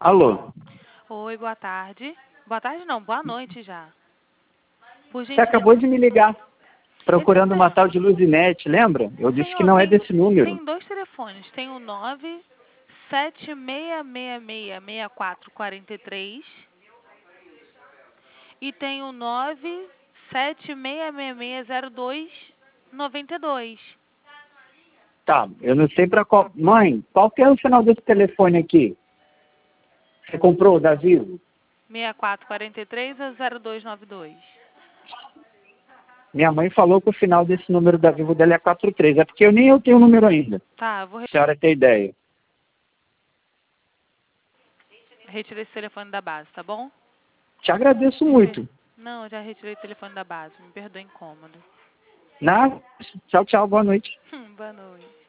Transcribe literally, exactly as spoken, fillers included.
Alô? Oi, boa tarde. Boa tarde não, boa noite já. Por Você gentileza. acabou de me ligar, procurando Esse uma tal de Luzinete, lembra? Eu disse que senhor, não é tem, desse número. tem dois telefones. Tem o nove sete seis seis seis seis quatro quatro três e tem o nove sete seis seis seis zero dois nove dois. Tá, eu não sei pra qual... Mãe, qual que é o final desse telefone aqui? Você comprou, da Vivo? seis quatro quatro três ou zero dois nove dois? Minha mãe falou que o final desse número da Vivo dela é quatro três. É porque eu nem eu tenho o número ainda. Tá, eu vou A senhora tem ideia. retirar esse telefone da base, tá bom? Te agradeço Me per... muito. Não, eu já retirei o telefone da base. Me perdoa o incômodo. Na... Tchau, tchau, boa noite. Boa noite.